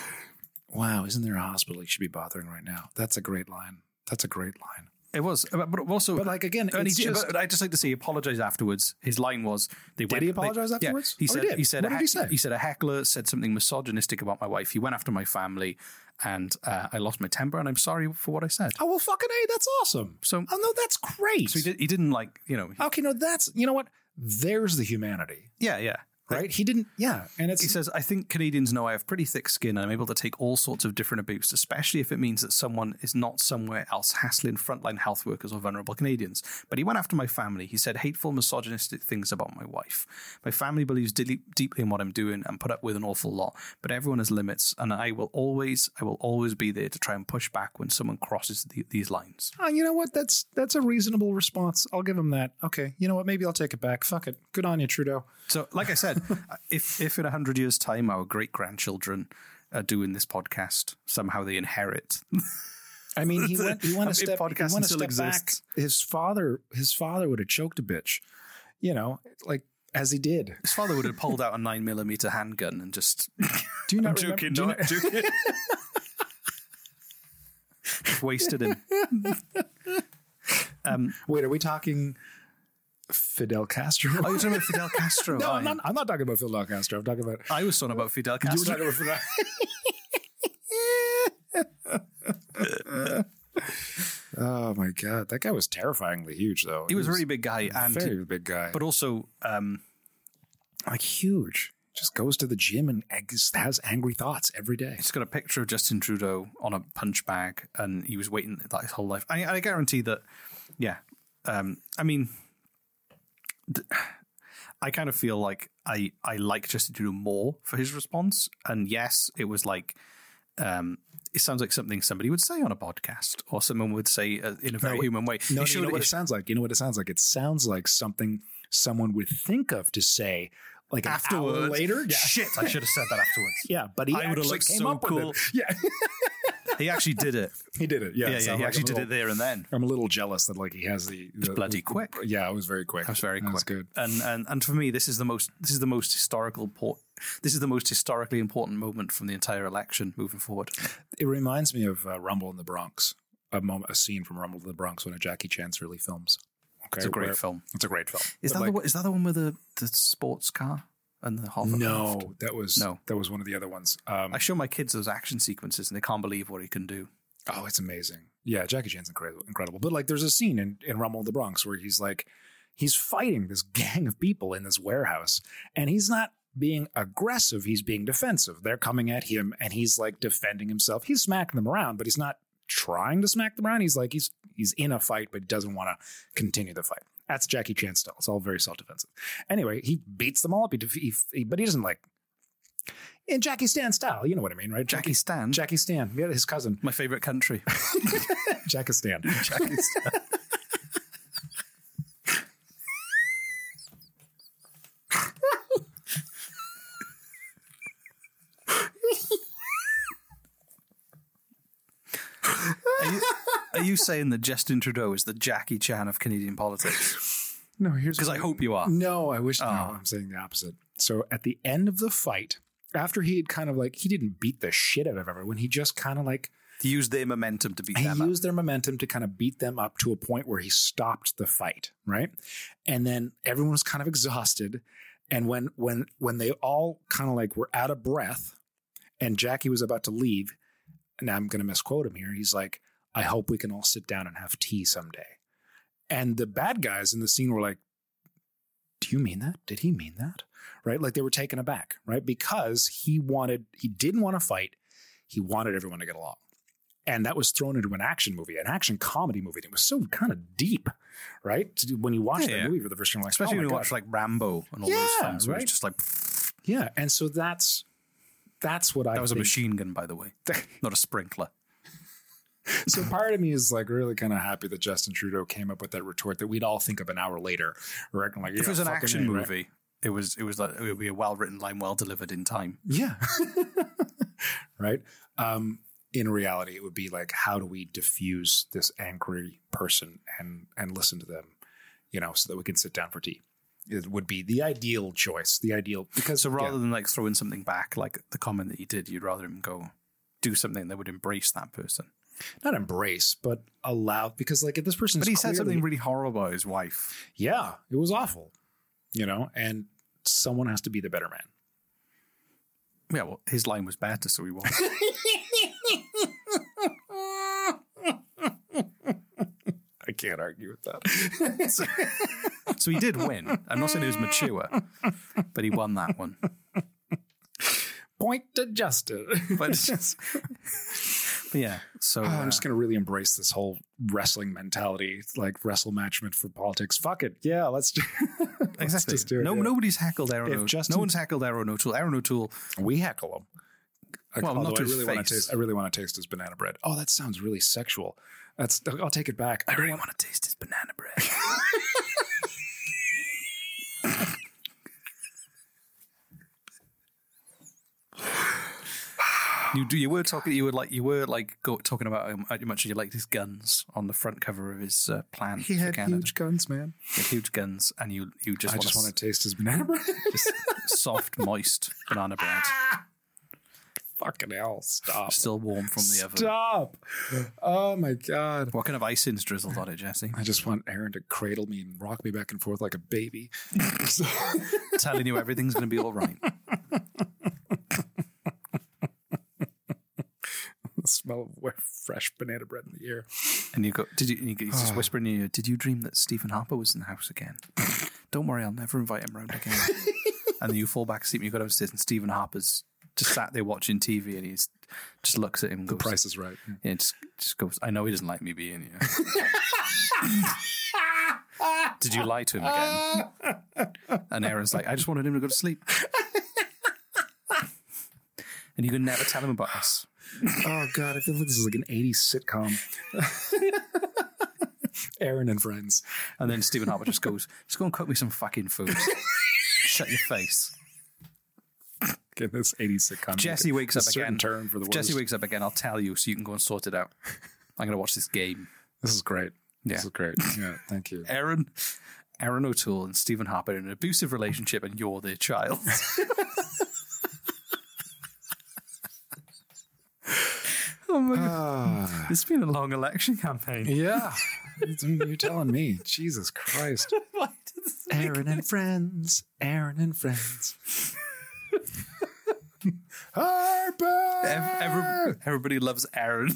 S5: Wow, isn't there a hospital you should be bothering right now? That's a great line. That's a great line.
S2: It was, but also,
S5: But like, again,
S2: and
S5: it's just...
S2: but I'd just like to say he apologized afterwards. His line was,
S5: Did he apologize afterwards?
S2: Yeah,
S5: Oh, he did. What did he say?
S2: He said a heckler said something misogynistic about my wife. He went after my family, and I lost my temper, and I'm sorry for what I said.
S5: Oh, well, fucking A, that's awesome.
S2: So-
S5: oh, no, that's great.
S2: So he didn't like,
S5: Okay, no, that's, you know what? There's the humanity,
S2: yeah.
S5: right? He didn't, yeah. And it's,
S2: He says, I think Canadians know I have pretty thick skin and I'm able to take all sorts of different abuse, especially if it means that someone is not somewhere else hassling frontline health workers or vulnerable Canadians. But he went after my family. He said hateful, misogynistic things about my wife. My family believes deeply in what I'm doing and put up with an awful lot, but everyone has limits, and I will always be there to try and push back when someone crosses these lines.
S5: oh, you know what? That's a reasonable response. I'll give him that. Okay, you know what? Maybe I'll take it back. Fuck it. Good on you, Trudeau.
S2: So, like I said, if in 100 years' time our great-grandchildren are doing this podcast, somehow they inherit.
S5: I mean, he went a
S2: If
S5: step,
S2: podcasting
S5: he went a
S2: still
S5: step
S2: exists.
S5: back. His father would have choked a bitch, you know, like as he did.
S2: His father would have pulled out a 9mm handgun and just...
S5: Do you not
S2: I'm joking,
S5: remember?
S2: no, I'm joking. Just wasted him.
S5: Wait, are we talking Fidel Castro?
S2: Oh, you're talking about Fidel Castro.
S5: No, I'm not talking about Fidel Castro. I'm talking about...
S2: I was talking about Fidel
S5: You were
S2: Castro.
S5: talking about Fidel. Oh my God. That guy was terrifyingly huge, though.
S2: He was a really big guy. And
S5: very big guy.
S2: But also...
S5: like huge. Just goes to the gym and has angry thoughts every day.
S2: It's got a picture of Justin Trudeau on a punch bag, and he was waiting that his whole life. I guarantee that, yeah. I mean, I kind of feel like I like Justin Trudeau more for his response. And yes, it was like, it sounds like something somebody would say on a podcast, or someone would say in a very human way.
S5: No, you know what it sounds like? You know what it sounds like? It sounds like something someone would think of to say like an hour later. Yeah.
S2: Shit, I should have said that afterwards.
S5: Yeah, but he
S2: I would have
S5: actually
S2: looked
S5: came
S2: so
S5: up with
S2: cool.
S5: it. Yeah.
S2: He actually did it.
S5: He did it. Yeah,
S2: He actually did it there and then.
S5: I'm a little jealous that like he has the
S2: bloody quick.
S5: Yeah, it was very quick.
S2: That was very quick.
S5: That's good.
S2: And for me, this is the most historically important moment from the entire election moving forward.
S5: It reminds me of Rumble in the Bronx, a scene from Rumble in the Bronx when a Jackie Chan's really films. Okay,
S2: It's a great film.
S5: It's a great film.
S2: Is that the one with the sports car and the Hovercraft?
S5: No, that was one of the other ones.
S2: I show my kids those action sequences and they can't believe what he can do.
S5: Oh, it's amazing. Yeah, Jackie Chan's incredible. But like there's a scene in Rumble in the Bronx where he's fighting this gang of people in this warehouse, and he's not being aggressive, he's being defensive. They're coming at him and he's like defending himself. He's smacking them around, but he's not trying to smack them around. He's like he's in a fight, but he doesn't want to continue the fight. That's Jackie Chan style. It's all very self-defensive. Anyway, he beats them all up. But he doesn't like in Jackie Stan style. You know what I mean, right?
S2: Jackie Stan?
S5: Jackie Stan. Yeah, his cousin.
S2: My favorite country.
S5: Jackie Stan.
S2: Jackie Stan. Are you saying that Justin Trudeau is the Jackie Chan of Canadian politics?
S5: No, here's
S2: because I hope you are.
S5: No, I wish. No, I'm saying the opposite. So at the end of the fight, after he had kind of like, he didn't beat the shit out of everyone. He just kind of like,
S2: he used their momentum to beat them up.
S5: He used their momentum to kind of beat them up to a point where he stopped the fight, right? And then everyone was kind of exhausted. And when they all kind of like were out of breath and Jackie was about to leave, and I'm going to misquote him here, he's like, I hope we can all sit down and have tea someday. And the bad guys in the scene were like, do you mean that? Did he mean that? Right? Like they were taken aback, right? Because he didn't want to fight. He wanted everyone to get along. And that was thrown into an action movie, an action comedy movie. And it was so kind of deep, right? When you watch that movie for the first time, like,
S2: especially when you watch like Rambo and all those films, where
S5: right?
S2: it's just like,
S5: yeah. And so that's what I.
S2: That was a machine gun, by the way, not a sprinkler.
S5: So part of me is like really kind of happy that Justin Trudeau came up with that retort that we'd all think of an hour later. Right? Like,
S2: if it was an action movie, right? it would be a well written line, well delivered in time.
S5: Yeah. Right. In reality, it would be like, how do we diffuse this angry person and listen to them, so that we can sit down for tea? It would be the ideal choice, because
S2: so rather than like throwing something back, like the comment that you did, you'd rather him go do something that would embrace that person.
S5: Not embrace, but allow, because like if this person,
S2: but he said something really horrible about his wife.
S5: Yeah, it was awful, and someone has to be the better man.
S2: Yeah, well, his line was better, so he won.
S5: I can't argue with that.
S2: So he did win. I'm not saying he was mature, but he won that one.
S5: Point adjusted.
S2: But yeah, so
S5: I'm just going to really embrace this whole wrestling mentality, like wrestle matchment for politics. Fuck it. Yeah, let's
S2: exactly.
S5: Just do it.
S2: Nobody's heckled Aaron O'Toole. No one's heckled Aaron O'Toole. Aaron O'Toole.
S5: We heckle him.
S2: Well, not to his face.
S5: I really want to taste his banana bread. Oh, that sounds really sexual. I'll take it back.
S2: I really want to taste his banana bread. You were talking about how much you liked his guns on the front cover of his plan.
S5: He had huge guns, man.
S2: He had huge guns, and you just
S5: want to taste his banana bread.
S2: Just soft, moist banana bread.
S5: Fucking hell! Stop.
S2: Still warm from the oven.
S5: Stop! Oh my god!
S2: What kind of icing's drizzled on it, Jesse?
S5: I just want Aaron to cradle me and rock me back and forth like a baby,
S2: telling you everything's going to be all right.
S5: The smell of fresh banana bread in the air.
S2: And you go, he's just whispering in your ear, did you dream that Stephen Harper was in the house again? Don't worry, I'll never invite him round again. And then you fall back asleep and you go downstairs and Stephen Harper's just sat there watching TV and he just looks at him and goes,
S5: The Price is Right.
S2: Yeah, just goes, I know he doesn't like me being here. Did you lie to him again? And Aaron's like, I just wanted him to go to sleep. And you can never tell him about this.
S5: Oh god, I feel like this is like an 80s sitcom. Aaron and Friends.
S2: And then Stephen Harper just goes, just go and cook me some fucking food. Shut your face.
S5: Get this 80s sitcom.
S2: Jesse wakes up again.
S5: Turn for the worst.
S2: Jesse wakes up again. I'll tell you so you can go and sort it out. I'm going to watch this game.
S5: This is great.
S2: Yeah.
S5: This is great. Yeah, thank you.
S2: Aaron O'Toole and Stephen Harper in an abusive relationship and you're their child. Oh my God. It's been a long election campaign.
S5: Yeah. You're telling me. Jesus Christ. Aaron and Friends. Aaron and Friends. Harper!
S2: Everybody loves Aaron.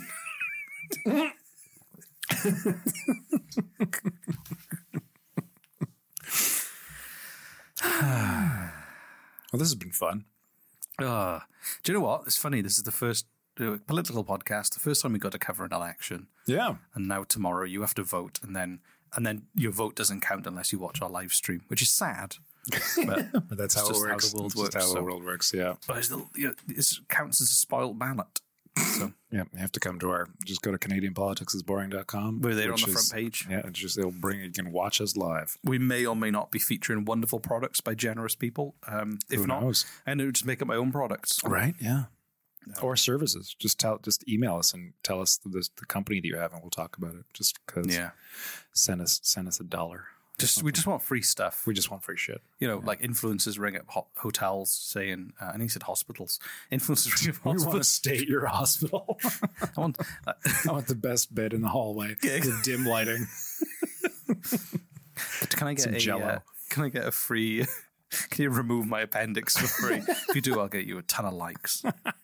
S5: Well, this has been fun.
S2: Do you know what? It's funny. This is the first political podcast, the first time we got to cover an election.
S5: Yeah.
S2: And now tomorrow you have to vote, and then And then your vote doesn't count unless you watch our live stream, which is sad. But
S5: But that's how it
S2: just
S5: works.
S2: how the world
S5: It's just
S2: works,
S5: how
S2: so.
S5: the world works. Yeah.
S2: But it's still, it counts as a spoiled ballot. So
S5: Yeah. You have to come to just go to CanadianPoliticsIsBoring.com.
S2: we're there on
S5: which
S2: the front
S5: is-
S2: page.
S5: Yeah. It's just, you can watch us live.
S2: We may or may not be featuring wonderful products by generous people. If
S5: Who
S2: not,
S5: knows?
S2: I know, just make up my own products.
S5: Right. Yeah. Or services. Just email us and tell us the company that you have, and we'll talk about it. Just because.
S2: Yeah.
S5: Send us $1.
S2: We just want free stuff.
S5: We just want free shit.
S2: You know, like influencers ring up hotels saying, and he said hospitals. Influencers ring up
S5: We want to
S2: hospitals.
S5: stay at your hospital.
S2: I want,
S5: I want the best bed in the hallway with dim lighting.
S2: can I get
S5: Some
S2: a
S5: Jell-O.
S2: Can I get a free? Can you remove my appendix for free? If you do, I'll get you a ton of likes.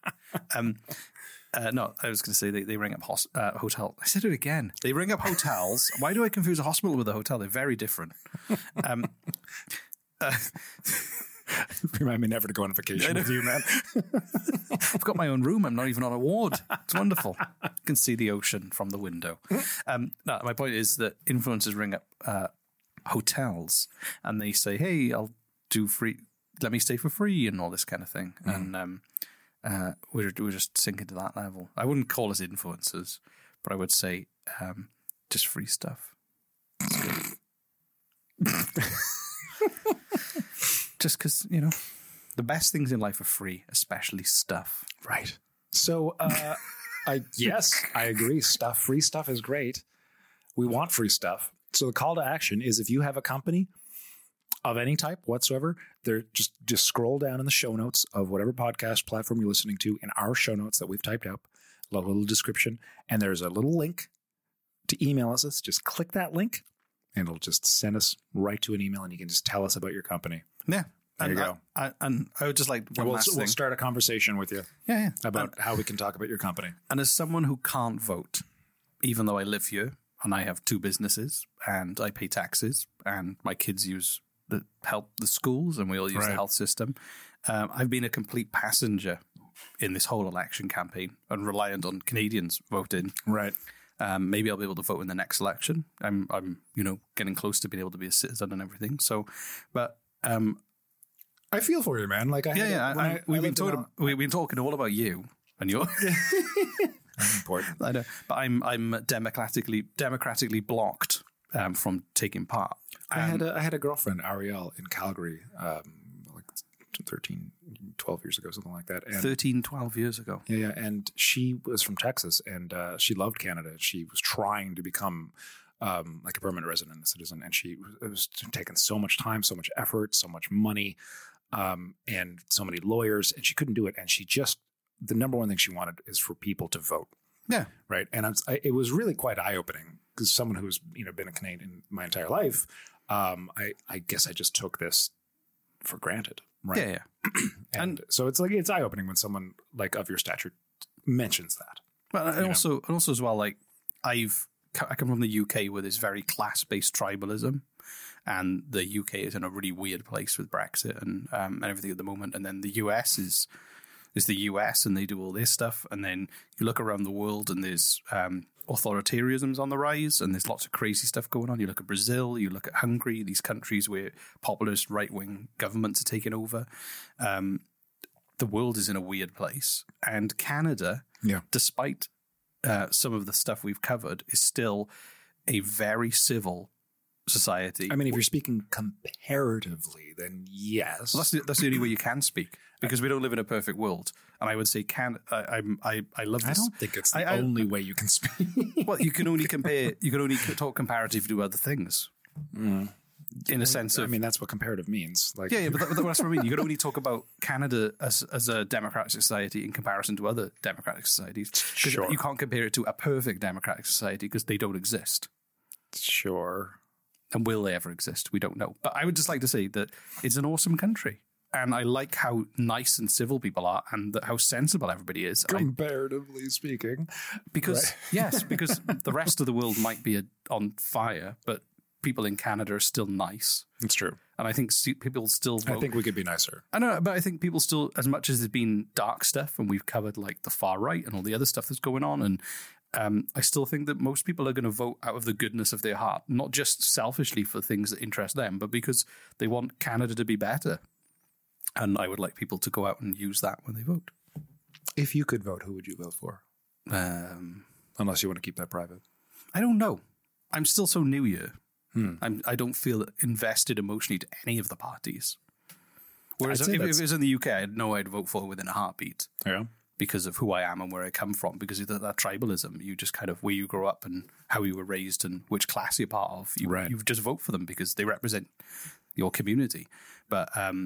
S2: No, I was going to say they ring up hotel. I said it again. They ring up hotels. Why do I confuse a hospital with a hotel? They're very different.
S5: Remind me never to go on vacation with you, man.
S2: I've got my own room. I'm not even on a ward. It's wonderful. I can see the ocean from the window. No, my point is that influencers ring up hotels and they say, "Hey, I'll do free. Let me stay for free," and all this kind of thing. And we're just sinking to that level. I wouldn't call us influencers, but I would say just free stuff. Just because, the best things in life are free, especially stuff.
S5: Right. So, I agree. Free stuff is great. We want free stuff. So the call to action is, if you have a company of any type whatsoever, just scroll down in the show notes of whatever podcast platform you're listening to, in our show notes that we've typed up, a little description, and there's a little link to email us. Just click that link and it'll just send us right to an email, and you can just tell us about your company.
S2: Yeah.
S5: There you go.
S2: And I would just like one
S5: We'll
S2: last thing.
S5: start a conversation with you
S2: Yeah.
S5: about how we can talk about your company.
S2: And as someone who can't vote, even though I live here and I have 2 businesses and I pay taxes and my kids use the schools and we all use the health system, I've been a complete passenger in this whole election campaign and reliant on Canadians voting.
S5: Right.
S2: Maybe I'll be able to vote in the next election. I'm getting close to being able to be a citizen and everything. So, but
S5: I feel for you, man. Like
S2: we've been talking all about you and your.
S5: Important.
S2: I know, but I'm democratically blocked from taking part.
S5: I had a girlfriend, Ariel, in Calgary, like 12 years ago, something like that. And
S2: 12 years ago.
S5: Yeah, and she was from Texas, and she loved Canada. She was trying to become like a permanent resident and citizen, and it was taking so much time, so much effort, so much money, and so many lawyers, and she couldn't do it. And the number one thing she wanted is for people to vote.
S2: Yeah.
S5: Right. And it was really quite eye-opening, because someone who's been a Canadian my entire life, I guess I just took this for granted. Right.
S2: Yeah.
S5: and so it's eye-opening when someone like of your stature mentions that.
S2: Well, and also as well, like I come from the UK with this very class-based tribalism, and the UK is in a really weird place with Brexit and everything at the moment. And then the US is the US, and they do all this stuff. And then you look around the world, and there's authoritarianism's on the rise, and there's lots of crazy stuff going on. You look at Brazil, you look at Hungary, these countries where populist right-wing governments are taking over. The world is in a weird place. And Canada, despite some of the stuff we've covered, is still a very civil society.
S5: I mean, if you're speaking comparatively, then yes.
S2: Well, that's the only way you can speak, because we don't live in a perfect world. And I would say, I love this.
S5: I don't think it's the only way you can speak.
S2: Well, you can only compare. You can only talk comparative to other things. In a sense of,
S5: I mean, that's what comparative means. Like,
S2: but that's what I mean. You can only talk about Canada as a democratic society in comparison to other democratic societies.
S5: Sure.
S2: You can't compare it to a perfect democratic society, because they don't exist.
S5: Sure.
S2: And will they ever exist? We don't know. But I would just like to say that it's an awesome country. And I like how nice and civil people are, and how sensible everybody is.
S5: Comparatively speaking.
S2: Because, yes, because the rest of the world might be on fire, but people in Canada are still nice.
S5: It's true.
S2: And I think people still vote.
S5: I think we could be nicer.
S2: I know, but I think people still, as much as there's been dark stuff, and we've covered like the far right and all the other stuff that's going on, and I still think that most people are going to vote out of the goodness of their heart, not just selfishly for things that interest them, but because they want Canada to be better. And I would like people to go out and use that when they vote.
S5: If you could vote, who would you vote for? Unless you want to keep that private.
S2: I don't know. I'm still so new here. I don't feel invested emotionally to any of the parties. Whereas if it was in the UK, I'd know I'd vote for within a heartbeat.
S5: Yeah.
S2: Because of who I am and where I come from. Because of that tribalism, you just kind of where you grow up and how you were raised and which class you're part of. You just vote for them because they represent your community. But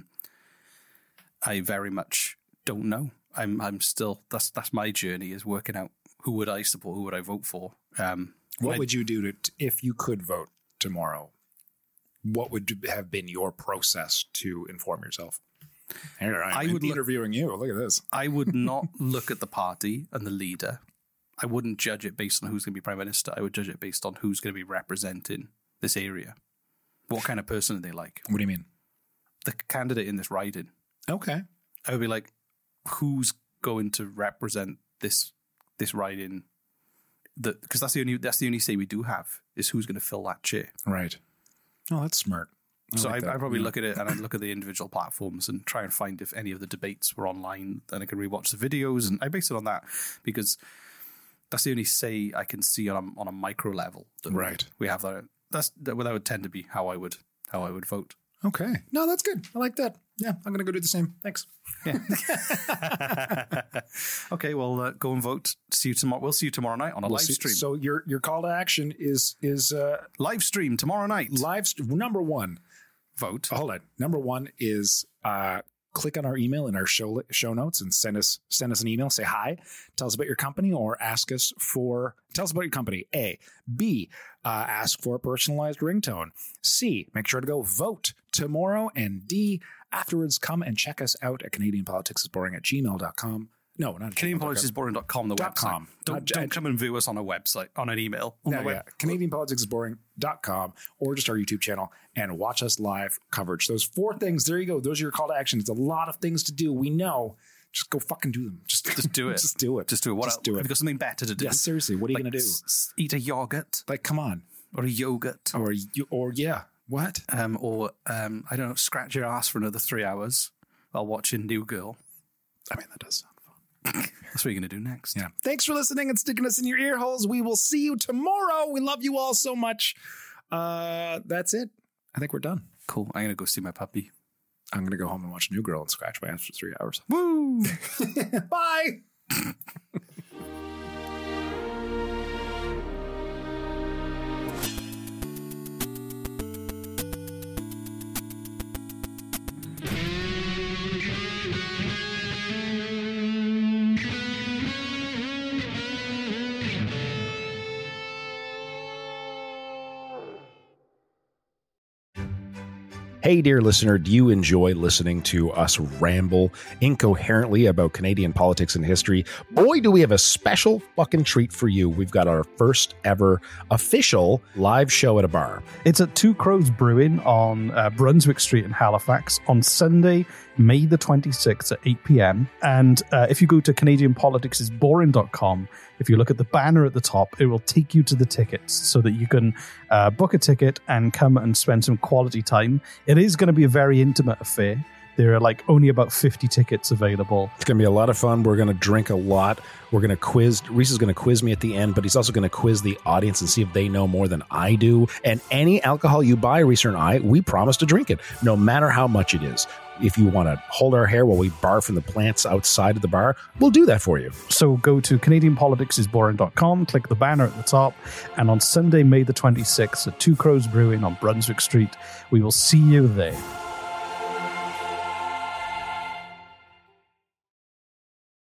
S2: I very much don't know. I'm still that's my journey is working out who would I support, who would I vote for.
S5: What would you do if you could vote tomorrow? What would have been your process to inform yourself? Here, I would be interviewing you. Look at this.
S2: I would not look at the party and the leader. I wouldn't judge it based on who's going to be Prime Minister. I would judge it based on who's going to be representing this area. What kind of person are they like?
S5: What do you mean?
S2: The candidate in this riding.
S5: Okay.
S2: I would be like, who's going to represent this riding? Because that's the only say we do have is who's going to fill that chair.
S5: Right. Oh, that's smart.
S2: I'd probably look at it and I'd look at the individual platforms and try and find if any of the debates were online. Then I could rewatch the videos, and I base it on that because that's the only say I can see on a micro level. We have that. That would tend to be how I would vote.
S5: Okay. No, that's good. I like that. Yeah, I'm going to go do the same. Thanks.
S2: Yeah. Okay, well, go and vote. See you tomorrow. We'll see you tomorrow night on a live stream.
S5: So your call to action is
S2: live stream tomorrow night.
S5: Number one,
S2: vote.
S5: Hold on. Number one is click on our email in our show notes and send us an email. Say hi, tell us about your company, or tell us about your company. A. B. Ask for a personalized ringtone. C. Make sure to go vote tomorrow. And D. Afterwards, come and check us out at CanadianPoliticsIsBoring@gmail.com. No, not
S2: CanadianPoliticsIsBoring.com, the website. Don't come and view us on a website, on an email.
S5: CanadianPoliticsIsBoring.com, or just our YouTube channel, and watch us live coverage. Those 4 things, there you go. Those are your call to action. It's a lot of things to do. We know. Just go fucking do them. Just
S2: do it.
S5: Just do it.
S2: Just do it. Have you got something better to do?
S5: Yeah, seriously. What are you going to do?
S2: Eat a yogurt.
S5: Like, come on.
S2: Or a yogurt.
S5: Or yeah. What?
S2: I don't know, scratch your ass for another 3 hours while watching New Girl.
S5: I mean, that does sound fun.
S2: That's what you're going to do next.
S5: Yeah. Thanks for listening and sticking us in your ear holes. We will see you tomorrow. We love you all so much. That's it. I think we're done.
S2: Cool. I'm going to go see my puppy.
S5: I'm going to go home and watch New Girl and scratch my ass for 3 hours.
S2: Woo!
S5: Bye! Hey, dear listener, do you enjoy listening to us ramble incoherently about Canadian politics and history? Boy, do we have a special fucking treat for you. We've got our first ever official live show at a bar.
S9: It's at Two Crows Brewing on Brunswick Street in Halifax on Sunday, May the 26th at 8 p.m. And if you go to CanadianPoliticsIsBoring.com, if you look at the banner at the top, it will take you to the tickets so that you can book a ticket and come and spend some quality time. It is going to be a very intimate affair. There are only about 50 tickets available.
S5: It's going to be a lot of fun. We're going to drink a lot. We're going to quiz. Reese is going to quiz me at the end, but he's also going to quiz the audience and see if they know more than I do. And any alcohol you buy, Reese and I, we promise to drink it, no matter how much it is. If you want to hold our hair while we barf in the plants outside of the bar, we'll do that for you.
S9: So go to CanadianPoliticsIsBoring.com, click the banner at the top, and on Sunday, May the 26th at Two Crows Brewing on Brunswick Street, we will see you there.